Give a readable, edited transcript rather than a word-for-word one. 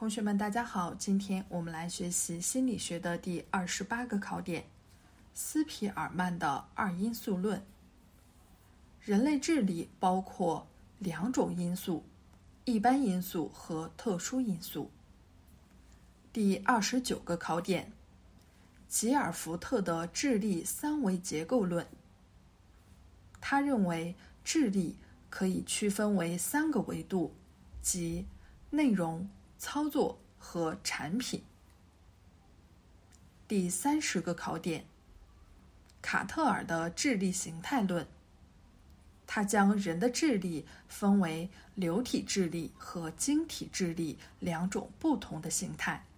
同学们大家好，今天我们来学习心理学的第28个考点，斯皮尔曼的二因素论。人类智力包括两种因素，一般因素和特殊因素。第29个考点，吉尔福特的智力三维结构论。他认为智力可以区分为3个维度，即内容、操作和产品。第30个考点，卡特尔的智力形态论。他将人的智力分为流体智力和晶体智力两种不同的形态。